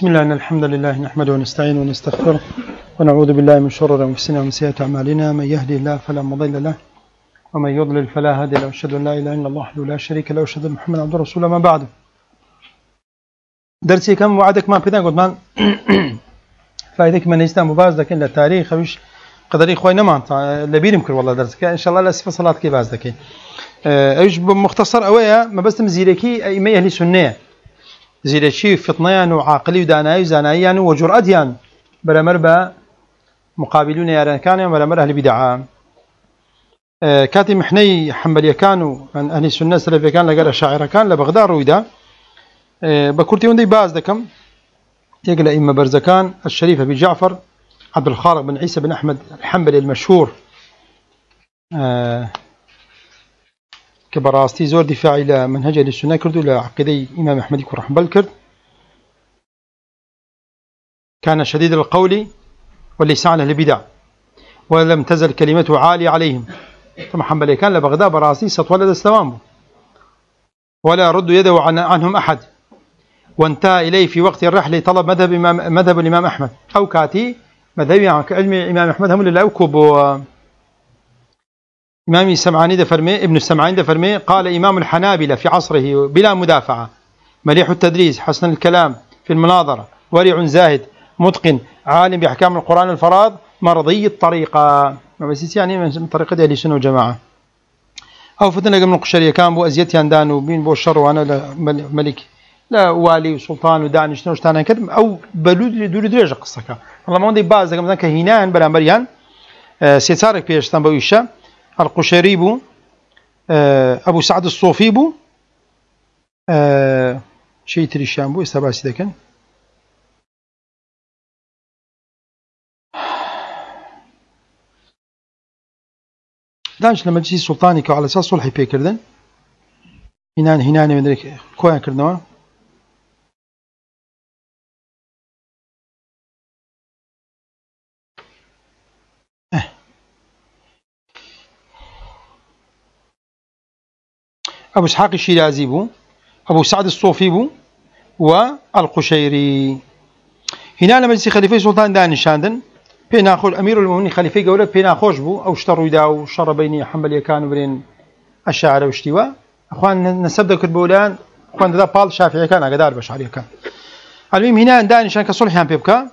بسم الله إن الحمد لله نحمده ونستعينه ونستغفره ونعوذ بالله من شرور أنفسنا ومن سيئات أعمالنا. من يهدي الله فلا مضل له ومن يضلل فلا هادي له. أشهد أن لا إله إلا الله وحده لا شريك له وأشهد أن محمدا عبده ورسوله. ما بعد درسي كم وعدك ما بيدان قلت مان فايدك من إسلام مبارز لكن للتاريخ وش قدري خوي نمان لبيرم كر والله درسك إن شاء الله لسه صلاة كي باز لك إيش بمختصر أويا ما بس مزيركي أي ما أهل سنة زيرشي فطنيان وعاقلي وداناي وزانايان وجرأتيان بلا مربى مقابلون يا كانوا ولا مر أهل بدعة كاتم محني حنبلي كانوا من أهل السنة السلفية كان لقى شاعر كان لبغداد رويدا بكرتي وندي باز دكم يقول إما برزكان الشريف أبي جعفر عبد الخالق بن عيسى بن أحمد الحنبلي المشهور كبراستي زور دفاع إلى منهج أهل السنة كردوا لعقيدة إمام أحمد يكون رحمه بالكرد. كان شديد القول واللسان أهل البدع ولم تزل كلمته عالية عليهم. ثم حنبلي كان لبغداد براستي ستولد السلام ولا رد يده عنهم أحد، وانتهى إليه في وقت الرحلة طلب مذهب الإمام أحمد أو كاتي مذهب علم الإمام أحمد هم اللي أوكبوا إمام السمعاني دفرمي ابن السمعاني دفرمي قال إمام الحنابلة في عصره بلا مدافعة مليح التدريس حسن الكلام في المناظرة ورع زاهد متقن عالم بأحكام القرآن الفراض مرضي الطريقة، ما بس يعني من طريقة أهل السنة والجماعة. أو فتنا قبل القشرية كان بو أزيت يندان وبين بو الشر وأنا ملك لا والي وسلطان وداني شنو شتانا كذب أو بلود دور درجة قصك والله ما عندي بعض قبل ذاك هينان بلا مريان سيتارك بيش تنبويشة القشيري بو أبو سعد الصوفي بو شيء تريشان بو استباسي ذاك دانش لما تجي سلطاني كو على أساس صلحي بيكردن هنان من ذلك كوين كردنوا أبو إسحاق الشيرازي بو أبو سعد الصوفي بو والقشيري. هنا لما يجي خليفة سلطان دانشاندن بين أخو أمير المؤمنين خليفة قولة بين أخوش بو أو اشتروا دا وشر بيني حنبلي كانوا بين الشاعر واشتواء أخوان نسب ذكر بولان أخوان ذا بال شافعي كان قدار بشعري كان. المهم هنا دانشان كصلح هم بيبكا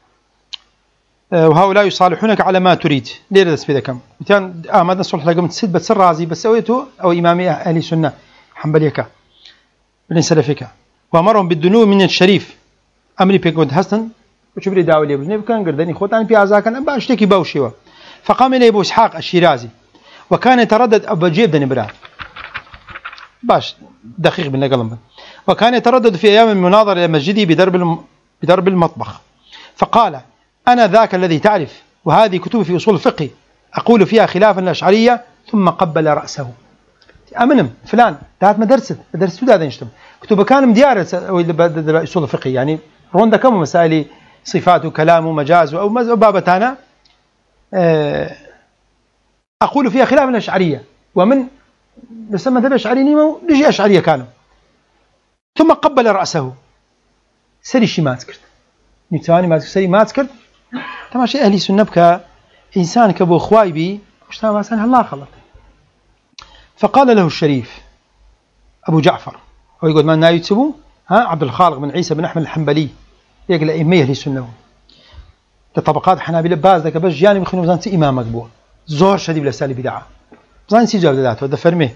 وهؤلاء يصالحونك على ما تريد ليه درس في ذكم كان ماذا صلح لكم تسد بس الرازي بس سويته أو إمامي أهل السنة حنبليك بن سلفك وأمرهم بالدنو من الشريف أمري بيكود حسن وشبري داولي بن كان قردني خوتان في عزاك أنا باشتكي باوشيوا. فقام إليه أبو إسحاق الشيرازي وكان يتردد أبو جيب دني برا باش دقيق بالنقلم وكان يتردد في أيام المناظرة إلى مسجدي بدرب المطبخ فقال أنا ذاك الذي تعرف وهذه كتب في أصول الفقه أقول فيها خلافا الأشعرية. ثم قبل رأسه أمنم فلان تاعت مدرسة هذا يشتم كتب كان مديار أصول الفقه يعني روندا كم مسائل صفات وكلام ومجاز أو بابتانا أقول فيها خلاف الأشعرية ومن بسمى ذا الأشعري نيمو نجي أشعرية كانوا. ثم قبل رأسه سري شي ما تكرت نتواني ما سري ما تكرت تماشي أهلي سنة بك إنسان كبو خواي بي وشتا ما سنها الله خلط. فقال له الشريف أبو جعفر هو يقول ما نايتسبو عبد الخالق بن عيسى بن أحمد الحنبلي يقول إمية أهلي السنة لطبقات حنابلة باز لك بس جاني بخينو زانتي إمام مقبول زور شديد لسالي بدعة زاني سيجاب ذاته ده فرميه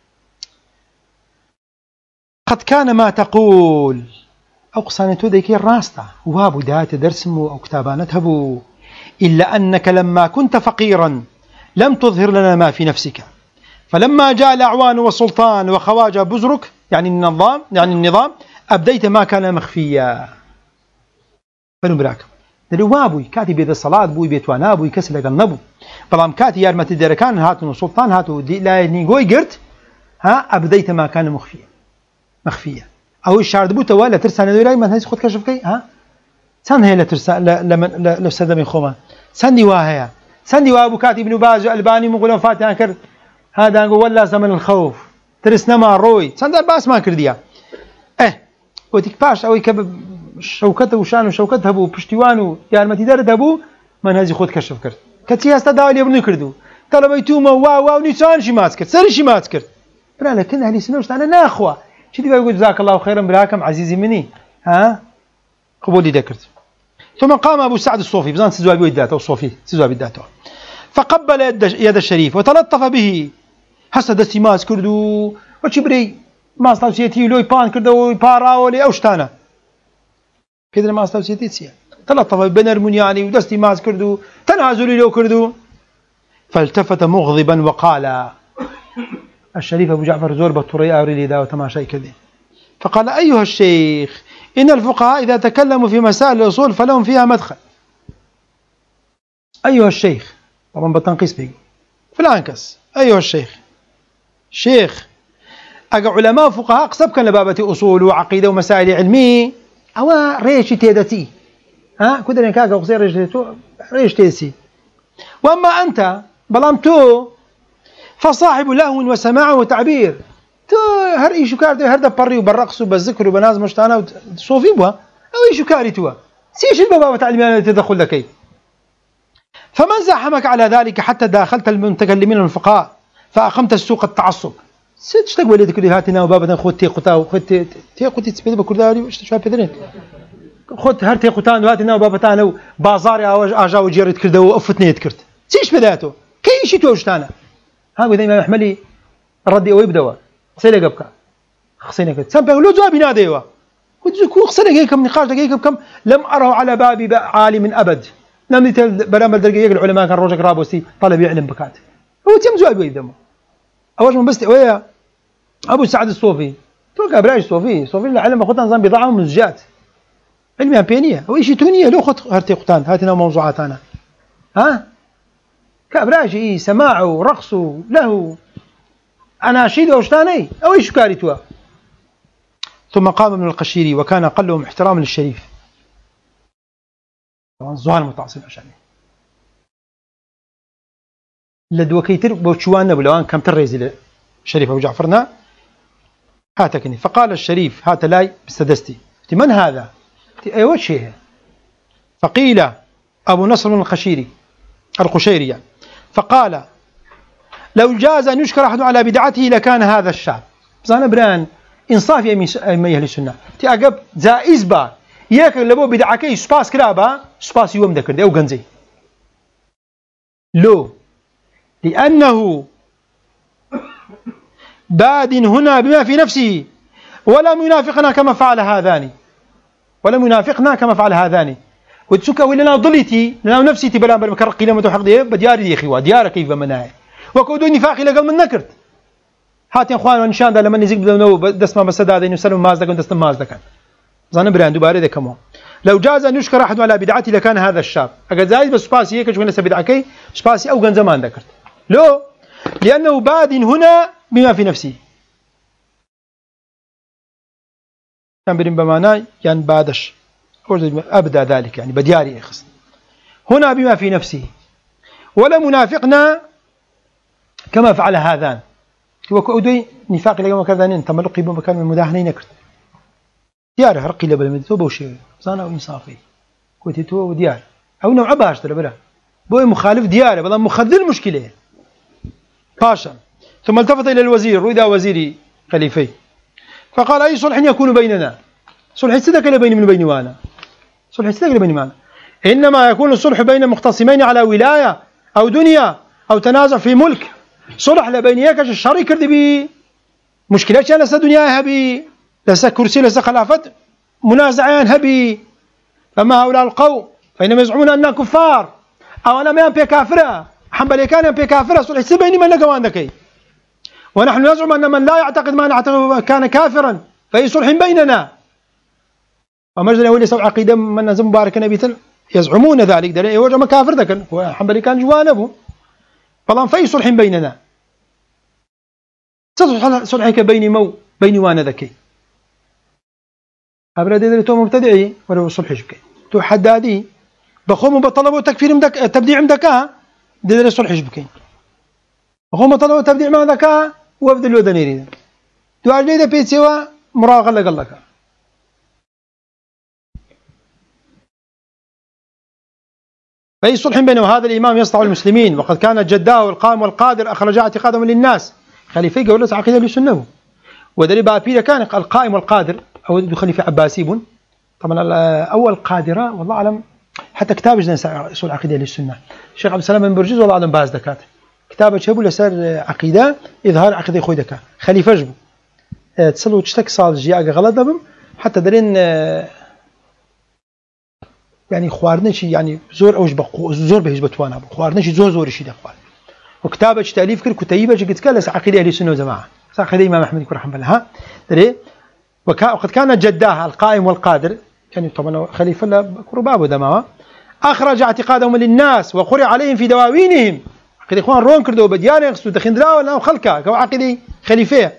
قد كان ما تقول أو قصانته ذيك الراسطة وابو دات درسمه أو كتابانته بو إلا أنك لما كنت فقيرا لم تظهر لنا ما في نفسك فلما جاء الأعوان والسلطان وخواجة بزرك يعني النظام أبديت ما كان مخفيا. فنبراك دلو وابوي كاتي بيد الصلاة بوي بيتوانا بوي كسلك النبو بلام كاتي يارمة الدركان هاتو السلطان هاتو لا نيقوي قرت أبديت ما كان مخفيا أو الشارد بوته ولا ترسى ندوي ما هيس خد كشف كي سن هي لا ترسى لو سدم خوما سندي واهيا سندي وابو كاتب ابن باز الباني مغلو فاتح كر هذا نقول ولا زمن الخوف ترسنا ما روي سند الباس ما كرديا وديك باش أو يكب شوكته وشان وشوكته بو پشتیوان و یارمەتیدار دەبوو منهجی خۆت کەشف کرد کەچی هەستا داوای لێبوونی کردو تەڵەبەی تومە واو نیچانشی ماچ کرد سەریشی ماچ کرد برا لەکن ئەهلی سنە شتانە ناخوا چی دیوای گوت جزاک الله خيرا براکەم عزیزی منی ها قبولی دەکرد ثم قام أبو سعد الصوفي بزان سزوابي وداته الصوفي سزوابي وداته فقبل يد الشريف وتلطف به هسه دستي ماس كردو وشبري ماس توسيتي لوي بان كردو باراولي اوشتانا كده ماس توسيتي سيا تلطف بنرمون يعني ودستي ماس كردو تنازلي لو كردو فالتفت مغضبا وقال الشريف أبو جعفر زور بطريقة أوري دا وتماشي كذي فقال أيها الشيخ إن الفقهاء إذا تكلموا في مسائل الأصول فلهم فيها مدخل أيها الشيخ طبعا بالتنقيص بيقول في العنكس أيها الشيخ شيخ أقع علماء وفقهاء قصب كان لبابة أصول وعقيدة ومسائل علمية أو ريش تيدتي ها كده لنكا أقع قصير ريش تيسي وأما أنت بلامتو فصاحب لهو وسماع وتعبير تو هر ايشو كارتو هر دبري وبالرقص وبالذكر وبناز مشتانا صوفي بوا او ايشو كارتوا سيش البابا تعلمي تدخل لكي فمن زاحمك على ذلك حتى داخلت المتكلمين الفقهاء فاقمت السوق التعصب ست تقول وليدك كل هاتنا وبابا خذ تيقوتا وخذ تيقوتي تسبيد بكرداري واش تشوف بدرين خذ هر تيقوتان وهاتنا وبابا تانا بازاري اجا وجيرت كرده وفتني كرت سيش بداته كي شي توجتانا ها دائما محملي ردي او يبدوا سيلي قبك خصينك سامبا لو جواب ناديوا وتزكو خصينك كم نقاش دقيقه كم لم اره على باب عالم ابد لم برامج دقيقه العلماء كان روجك رابوسي طلب يعلم بكات هو تم جواب يدمه اول من بس ويا ابو سعد الصوفي توقع براج صوفي العلم اخذنا نظام بضاعه ومنتجات علمي بينيه او شيء تونيه لو خذ هرتي قطان هاتنا موضوعات انا ها كابراجي سماع ورقص له أناشيد وشتاني أو إيش كاريتوا ثم قام ابن القشيري وكان أقلهم احتراما للشريف طبعا الزهال متعصب عشان لدو كيتر بوشوان بلوان كم تريزي الشريف أبو جعفرنا هاتكني فقال الشريف هات لاي بستدستي من هذا أيوة شيء فقيل أبو نصر بن القشيري يعني فقال لو جاز أن يشكر أحد على بدعته لكان هذا الشاب زانا بران إنصاف يا أهل السنة تأجب جائز با ياكل لبو بدعكي سباس كرابا سباس يوم ذكر ده وجنزي لو لأنه باد هنا بما في نفسه ولم ينافقنا كما فعل هذان وتسكا ولنا ضليتي لنا نفسي تبلا بكرقي لما تحق دي بدياري يا اخي ديارك كيف مناي وكودو نفاقي لقل من نكرت هات يا اخوان وان ده لما نزيق بدو دسمه مسداد انه سلم مازدك وانت مازدك زان بران دوباره ده كمان لو جاز ان يشكر احد على بدعتي لكان هذا الشاب اجل زايد بس سباسي هيك شو نسى بدعكي سباسي او كان زمان ذكرت لو لانه باد هنا بما في نفسه كان برين بمعنى يعني بادش أبدأ ذلك يعني بدياري إخص هنا بما في نفسه ولا منافقنا كما فعل هذان وكأدوي نفاق لكما كذانين تملقي بمكان من المداهنين نكرت دياره رقي لبلا من توبة وشيء صانا وإنصافي كوتي تو وديار أو نوع باش ترى بلا بوي مخالف دياره بلا مخذل مشكلة باشا ثم التفت إلى الوزير وإذا وزيري خليفي فقال أي صلح يكون بيننا صلح السدك لبيني من بيني وأنا صلح السدك لبيني وأنا إنما يكون الصلح بين مختصمين على ولاية أو دنيا أو تنازع في ملك صلح لبين يكش الشريك بي مشكلة لسا دنيا هبي لسا كرسي لسا خلافة منازعين هبي فما هؤلاء القوم فإنما يزعمون أننا كفار أو أنا ما ينبي كافرة حنبلي كان ينبي كافرة صلح السدك بيني من نقوان ذكي ونحن نزعم أن من لا يعتقد ما نعتقد كان كافرا فأي صلح بيننا ومجدنا ولي سوء عقيدة من نزم مبارك نبي يزعمون ذلك دليل يوجه ما كافر ذاك حنبلي كان جوانبه فلان فأي صلح بيننا صلحك بيني وانا ذكي أبرد إذا تو مبتدعي ولا صلح شكي تو حدادي بخوم بطلبوا تكفير تبديع مدكا دير صلح شبكي بخوم بطلبوا تبديع ما ذكا وفد الودنيري تو أجل إذا بيتسوا مراغل لك فأي صلح بينه وهذا الإمام يصنع المسلمين وقد كان جداه القائم والقادر أخرج اعتقادهم للناس. خليفة قولت عقيدة للسنة ودليل بابيل كان القائم والقادر أو خليفة عباسي بن طبعا أول قادرة والله أعلم حتى كتاب جنا يصول عقيدة للسنة الشيخ عبد السلام بن برجز والله أعلم باز دكات كتابة شابو لسر عقيدة إظهار عقيدة خوي دكا خليفة جبو تصلوا تشتك صال جياء غلط دبم حتى درين يعني خواردنش يعني زور أوج بقو زور بهج بتوانا خواردنش زور شيء دخوال وكتابة تأليف كل كتيبة جت كلس عقيدة أهل السنة والجماعة عقيدة الإمام أحمد بن حنبل ها دري وقد كان جداه القائم والقادر يعني طبعا خليفة لا قرباب ودماء أخرج اعتقادهم للناس وقرئ عليهم في دواوينهم عقيدة إخوان رون كردوا بديان يقصدوا دخين دراوة أو خلكا كو عقيدة خليفة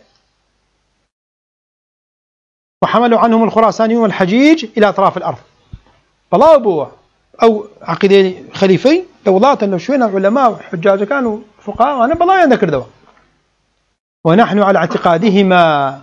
وحملوا عنهم الخراسانيون والحجيج إلى أطراف الأرض فلا أبوه أو عقيدة خليفي دولات لو شوينا علماء وحجاج كانوا فقهاء وأنا بلا يذكر دوا ونحن على اعتقادهما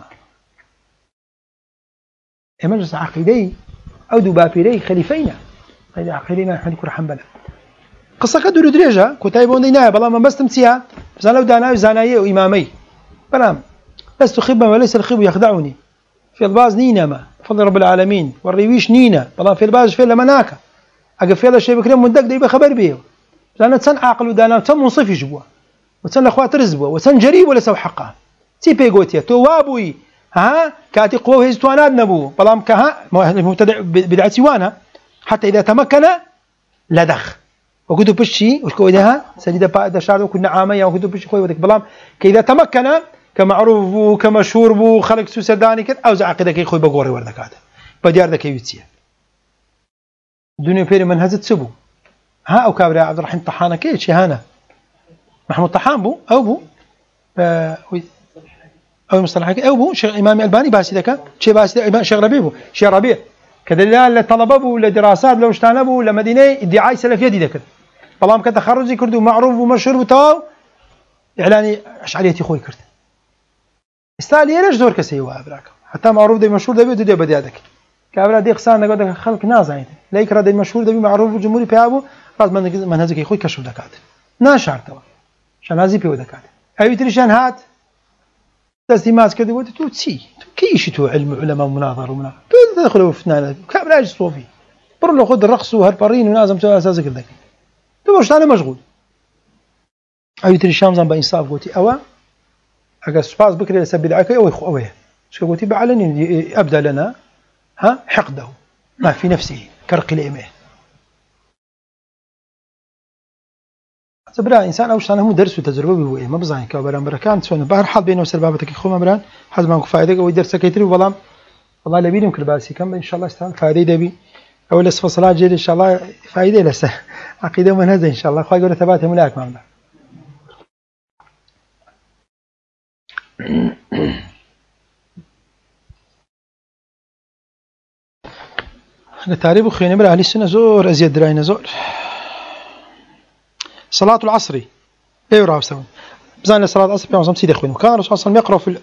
مجلس عقيدي أو دبابيري خليفينا هذا عقيدنا نحن نكون حنبلة قصة كدور دريجة كتايبون ديناها بلا ما بس تمسيها بس لو دانا زاناية وإمامي بلام لست خبا وليس الخب يخدعني في الباز نينا ما فضل رب العالمين والريويش نينا بلا في الباز في لمناكا أقف في هذا الشيء بكريم مدق ديبه خبر بيه لأن تسن عاقل ودانا تسن منصف يجبوه وتسن الأخوات رزبوه وتسن جريب ولا سو حقه تيبي قوتيه توابوي ها كاتي قوه هزتوانات نبو بلام كها المبتدع بدعة سوانها حتى إذا تمكن لدخ وكتو بشي وشكويدها سجد بعد شعر وكنا عامية وكتو بشي خوي ودك بلام كإذا تمكن كمعروف وكمشهور خلق سوسداني كذا أوزع عقيدة كي خوي بقوري وردكات بديار ذاك يوتيه الدنيا فيري من هزت سبو ها أو كابرياء عبد الرحيم طحانة كي شهانة محمود طحان بو أو بو أو مصطلح أو بو شيخ إمام الباني باسي ذاك شيء باسي شيخ ربيع بو شيخ ربيع كذا لطلبه بو لدراسات لو اشتانبوا لمدينة ادعاء سلفية دي ذاك بلام كتخرجي كردو معروف ومشهور وتواو إعلاني أشعريتي خوي كرد استالي ليش دور كسيوا أبراك حتى معروف ده مشهور ده بيدو بديادك كابرا دي قصان نقول خلق ناس عيد ليك راد المشهور ده معروف وجمهوري بيابو راس من هذاك يخوي كشف دكات ناشر توا عشان هذي بيو دكات أي تريشان هات تسليمات كذا قلت تو تسي كيش تو علم علماء مناظر ومناظر تدخلوا في فنان كابرا ايش صوفي برو خذ الرقص وهالبارين ونازم تو اساس كذا تو واش انا مشغول أي تريشان زعما بإنصاف قلت أوا أجا سباز بكري لسبب دعك أو أوه شو قلت بعلني أبدأ لنا ها حقده ما في نفسه كرق الإيمه سبرا إنسان أوش أنا هو درس وتجربة هو ما بزاين كابران بركان سونا بحر حال بينه وسربابتك خو مبران حزب ما فائدة أو درس كيتري والله والله لبينهم كرباسي كم إن شاء الله استان فائدة دبي أو لسه فصلات جيل إن شاء الله فائدة لسه عقيدة من هذا إن شاء الله خواهي يقول ثبات ملاك ماملا التعريب خيانة برا أهل السنة زور أزيد دراينا زور صلاة العصر لا يرى وسون بزان صلاة العصر بيوم سيد أخوين وكان الرسول صلى الله عليه وسلم يقرأ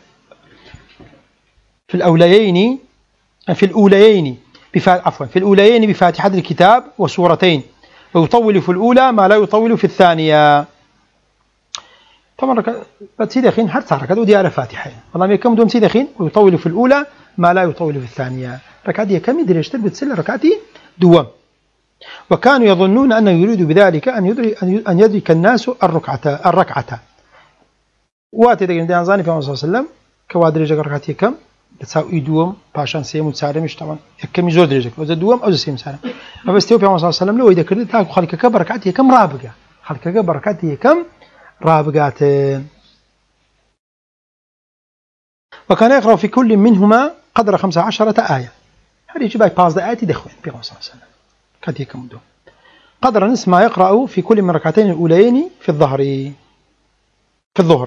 في الأوليين بفاتحة الكتاب وسورتين ويطول في الأولى ما لا يطول في الثانية طبعا سيد أخوين حتى ركعت ودي على فاتحة والله ما يكمل دوم سيد أخوين ويطول في الأولى ما لا يطول في الثانية ركعتي كم يدري يشتري بتسل ركعتي دوام وكانوا يظنون أنه يريد بذلك أن يدرك الناس الركعة واتي دقيقة ديان زاني في الله صلى الله عليه وسلم كوادر رجع ركعتي كم بتساوي دوام باشان سيم وتسارم مش طبعا كم يزود رجع وإذا دوام أو سيم سارم ما بس تيو في الله صلى الله عليه وسلم لو إذا كردت تاكو خلك كبر ركعتي كم رابقة خلك كبر ركعتي كم رابقات وكان يقرأ في كل منهما قدر 15 آية هذه يجي باي باز آيات يدخوين في الله صلى الله عليه وسلم كاتي كم دو قدر نصف ما يقرأ في كل من ركعتين الأوليين في الظهر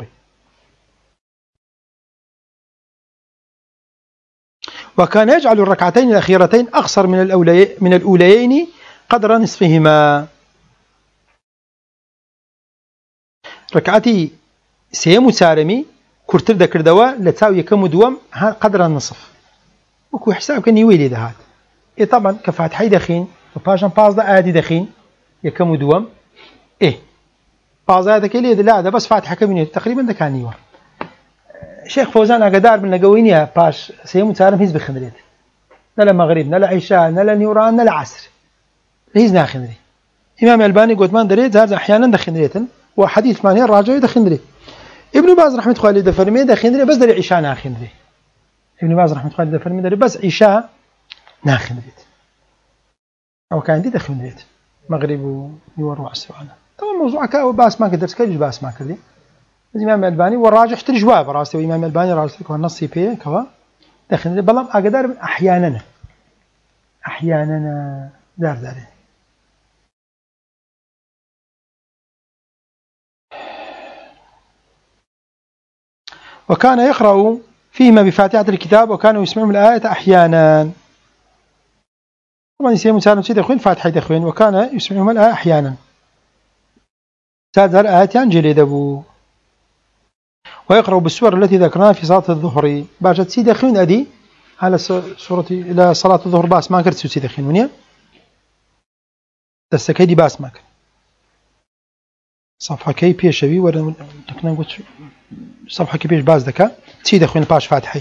وكان يجعل الركعتين الأخيرتين أقصر من الأوليين قدر نصفهما ركعتي سيم سارمي كرتر ذكر دواء لتساوي كم دوام قدر النصف وكو حساب كان يويلي ذهات طبعا كفاتحي دخين وباشان باز دا آدي دخين يكم دوم إيه بازايدك اللي لا ده بس فاتحة كمينية تقريبا ده كان يور شيخ فوزان أقدار من لقوينيا باش سيمو تعرف هيز بخندريت نلا مغرب نلا عشاء نلا نيوران نلا عصر هيز ناخندري إمام الباني قلت ما دريت زارز أحيانا دخندريت وحديث ماني الراجع دخندري ابن باز رحمة الله ده فرمي دخندري بس دري عشاء ناخندري ابن باز رحمة الله ده فرمي دري بس عشاء ناخندريت أو كان دي دخندريت مغرب ويور وعصر وعنا طبعا موضوع كا باس ما قدرت كيف باس ما كردي الإمام الباني والراجح ترجواب راسته الإمام الباني راسته كان نصي بيه كوا دخندري بلام أقدر أحيانا دار وكان يقرأ فيهما بفاتحة الكتاب وكانوا يسمعون الآية أحيانا طبعا يسمى مسالم سيد أخوين فاتحة أخوين وكان يسمعهم الآية أحيانا هذا الآية ينجلي دبو ويقرأ بالسور التي ذكرناها في صلاة الظهر باجت سيد أخوين أدي على سورة إلى صلاة الظهر باس ما كرت سيد أخوين ونيا دستكيدي باس ما كرت صفحة كي بيشوي ولا تكنا قلت صفحة كي بيش باز دكا سيد أخوين باش فاتحي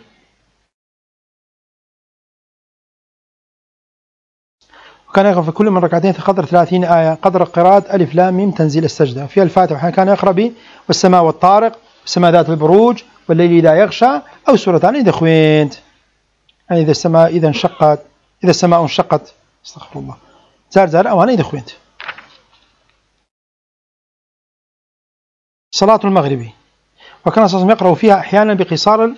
وكان يقرأ في كل من ركعتين قدر 30 آية قدر قراءة ألف لام ميم تنزيل السجدة في الفاتحة كان يقرأ به والسماء والطارق والسماء ذات البروج والليل إذا يغشى أو سورتان إذا خوينت يعني إذا السماء إذا انشقت إذا السماء انشقت استغفر الله زار أو أنا إذا خوينت صلاة المغرب وكان صلى الله عليه وسلم يقرأ فيها أحيانا بقصار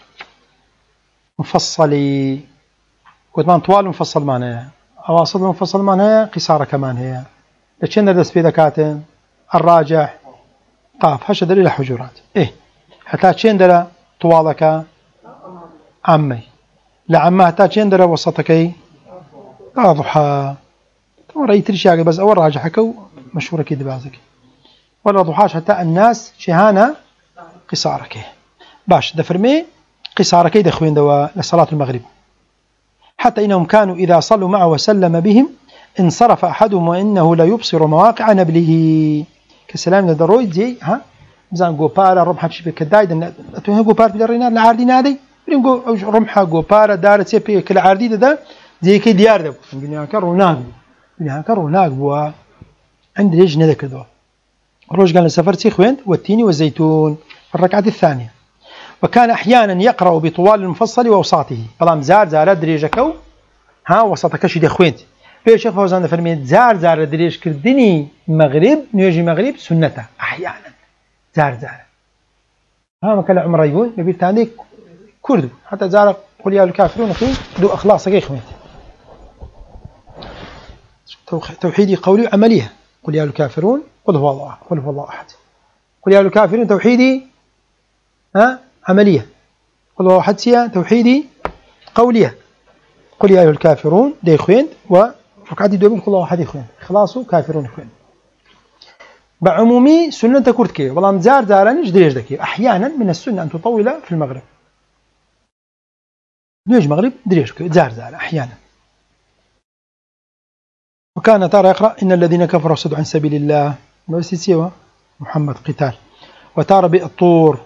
المفصل كتمان طوال المفصل معناها أواصل المفصل معناها قصارة كمان هي لكن ندرس في ذكاتين الراجح قاف هش دليل حجرات إيه حتى تشندر طوالك عمي لعمه حتى تشندر وسطك ضحى رأيت الشيء بس أول راجح كو مشهورة كده بازك ولا ضحاش حتى الناس شهانة قصارك باش دفرمي قصارك يدخوين دوا لصلاة المغرب حتى إنهم كانوا إذا صلوا معه وسلم بهم انصرف أحدهم وإنه لا يبصر مواقع نبله كسلام لدروي زي ها زان غوبارا رمحة شبه كدايد أتوه غوبار بدرينا العاردي نادي بنقول رمحة غوبارا دارت سبي كل عاردي ده زي كي ديار ده بنيا كروناق بوا عند ليش ندك ذا روج قال السفر سيخوين والتين والزيتون في الركعة الثانية وكان أحيانا يقرأ بطوال المفصل وأوساطه طالما زار دريجكو ها وسطك شي دخوينت في الشيخ فوزان فرميت زار دريج كردني مغرب نيجي مغرب سنته أحيانا زار ها ما كان عمر يقول نبي تاني كرد حتى زار قل يا الكافرون في دو أخلاص كيخوينت توحيدي قولي عمليه قل يا الكافرون قل هو الله أحد قل يا الكافرون توحيدي عملية قل هو أحد سيا توحيدي قولية قل يا الكافرون دي خوين وركعتي دوبين قل هو أحد خوين خلاصوا كافرون خوين بعمومي سنة تكرت كي والله مزار زارانيش دريج ذكي أحيانا من السنة أن تطول في المغرب نيج مغرب دريج كي زار أحيانا وكان ترى يقرأ إن الذين كفروا صدوا عن سبيل الله بس سوى محمد قتال وترى بالطور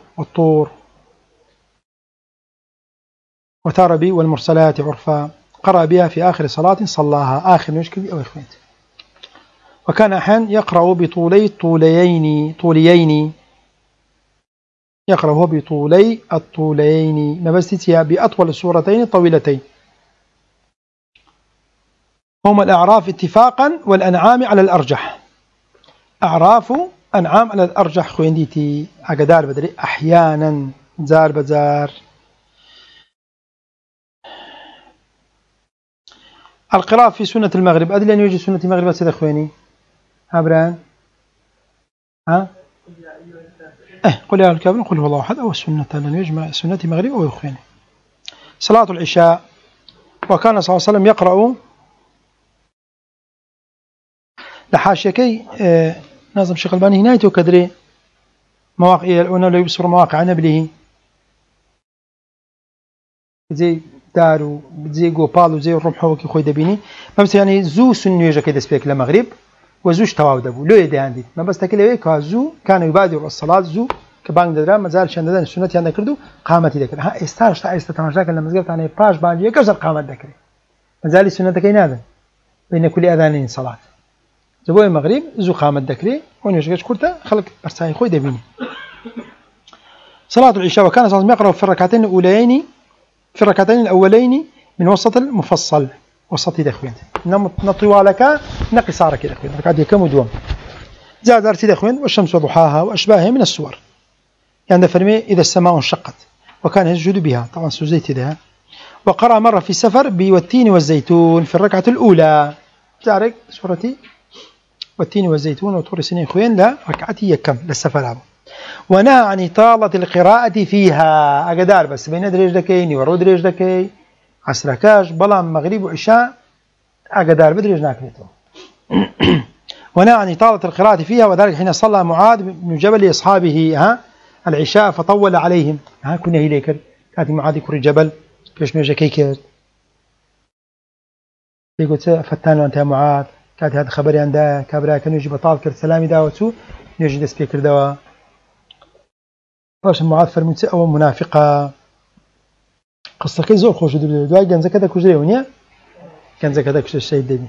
وترى بي والمرسلات عرفا قرأ بها في آخر صلاة صلاها آخر مشكلة أو إخوات وكان أحيانا يقرأ طوليين يقرأ هو بطولي الطوليين نبستيها بأطول السورتين طويلتين هما الأعراف اتفاقا والأنعام على الأرجح أعراف أنعام على الأرجح خوينديتي أقدار بدري أحيانا زار بزار القراءة في سنة المغرب أدل أن يوجد سنة المغرب سيدة خويني هابران قل يا الكافرون قل هو الله أحد أو السنة لن يجمع سنة المغرب أو خويني صلاة العشاء وكان صلى الله عليه وسلم يقرأ لحاشيكي ناظم شيخ الباني هنايته كدري مواقع وأنه لا يبصر مواقع نبله زي دارو زي غوبالو زي الرمح وكي خوي دبيني ما بس يعني زو سنيجا كده سبيك لمغرب وزوج تواو دبو لو يداندي ما بس تكلي كازو كان يبادر الصلاة زو كبان درا مازال شندن سنة يانا كردو قامتي ذكر ها استاش تا استتماشا كان مزقت انا باش باجي كسر قامت ذكر مازال سنة كايناده بين كل اذانين صلاة زبوي المغرب زو قامت ذكري ونيش كرتا خلق برساي خوي دبيني صلاة العشاء وكان صلى الله عليه وسلم يقرأ في الركعتين الأولين من وسط المفصل وسط دخوين نطوالك نقصارك دخوين ركعت كم ودوم زاد أرتي دخوين والشمس وضحاها وأشباهها من السور يعني فرمي إذا السماء انشقت وكان يسجد بها طبعا سجدت لها وقرأ مرة في السفر والتين والزيتون في الركعة الأولى تعرف سورتي والتين والزيتون وطور سنين خوين لا ركعتي كم للسفر عبو ونهى عن إطالة القراءة فيها أقدار بس بين دريج دكي ورود دريج دكي عسركاش بلام مغرب وعشاء أقدار بدريج ناكلته ونهى عن إطالة القراءة فيها وذلك حين صلى معاذ بن جبل لأصحابه العشاء فطول عليهم كنا هي ليكر كانت معاذ يكر الجبل كيش نيجا كيكر يقول فتان وانت يا معاذ كانت هذا خبري عندها كابرا كانوا يجي بطال كرت سلامي داوتو نيجي دس بيكر دوا باش معاذ فرمت او منافقه قصه كي زور خوش دواي كان زكدا كوجري ونيا كان زكدا كوش الشهيد دبي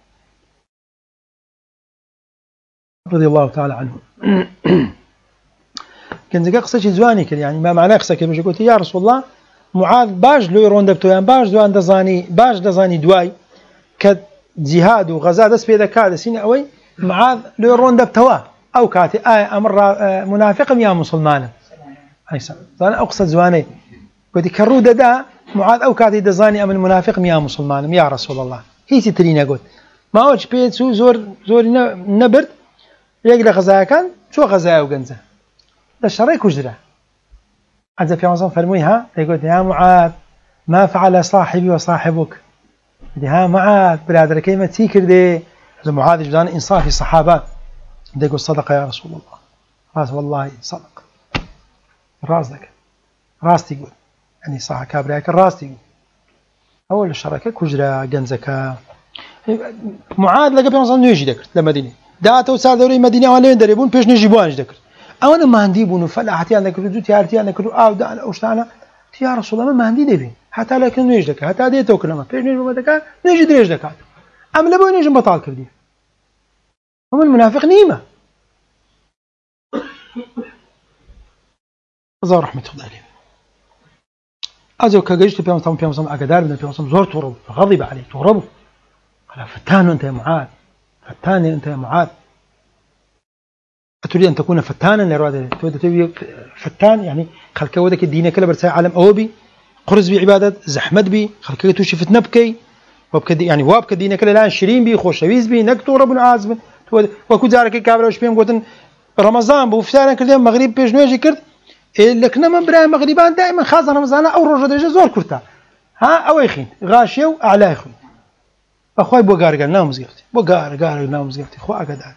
رضي الله تعالى عنه كان زكا قصه زواني يعني ما معناه قصه كيف قلت يا رسول الله معاذ باش لو يرون دبتو يعني باش دو اندزاني باش دزاني دواي كجهاد وغزا دس بيدا كاد سين اوي معاذ لو يرون دبتوا او كاتي امر منافق يا مسلمان هيسا زان اقصد زواني قلت كرو دا معاذ او كاتي دزاني ام المنافق يا مسلمان يا رسول الله هي سترينا قلت ما هوش بيتسو زور نبرد يقرا غزا كان شو غزا وغنزه ده شريك وجرة عز في عمصان فرمويها يقول يا معاذ ما فعل صاحبي وصاحبك ها معاذ برادر كيما تيكر دي معاذ جدان إنصاف الصحابة يقول صدق يا رسول الله راس والله صدق راس ذاك راس تقول يعني صح كابريك الراس تقول أول الشركة كجرة جنزك معاذ لقى في عمصان نيجي ذكر لمدينة داته وسار دوري مدينة ولا يندربون بيش نجيبوانش ذكر أنا ما عندي بونو فلا حتى أنا كردو تيارتي أنا كردو أو ده أوشتانا يا رسول الله ما عندي دبي حتى لكن نيجي لك حتى ديتو كلامه بيش نيجي بمدكان نيجي دريج لك أم لبوا نيجي بطال كردي هم المنافق نيمة الله رحمة الله عليه أزو كجيت بيوم أقدار من بيوم زور تغرب غضب عليه تغربه قال فتان أنت يا معاذ فتان أنت يا معاذ أتريد أن تكون فتانا لرواده تريد فتان يعني خلك ودك الدين كله برساء عالم أوبي قرز بعبادة زحمت بي خلك توشي فتنة بكي وابك يعني وابك الدين كله الآن شيرين بي خوشويز بي نكتو ربنا عازم وكو زارك الكابرة وش بيهم قوتن رمضان بوفتانا كردين مغرب بيش نواجي كرد لكن من براه مغربان دائما خاصة رمضان أو رجل درجة زور كرتا أو يخين غاشيو أعلى يخين أخوي بوغار قال نام مزيرتي بوغار قال نام مزيرتي خو أقدار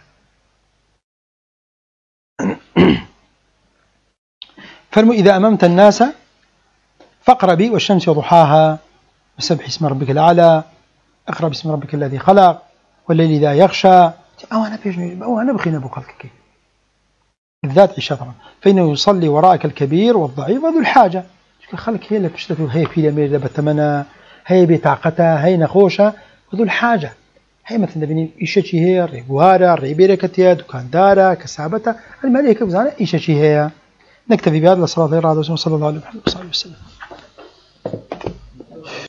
فرموا إذا أممت الناس فاقرأ بي والشمس وضحاها وسبح اسم ربك الأعلى اقرأ باسم ربك الذي خلق والليل إذا يغشى أو أنا بيجني أو أنا بخينا بقلك بالذات عشاء طبعا فإنه يصلي وراءك الكبير والضعيف وذو الحاجة خلك هي اللي بتشتغل هي في الأمير بتمنى هي بتعقتها هي نخوشة وذو الحاجة هي مثلا بني إيشتي هي ريبوارا ريبيركتيا دكاندارا كسابتا الملائكة بزانا إيشتي هي نكتفي بهذا. صلى الله عليه وسلم.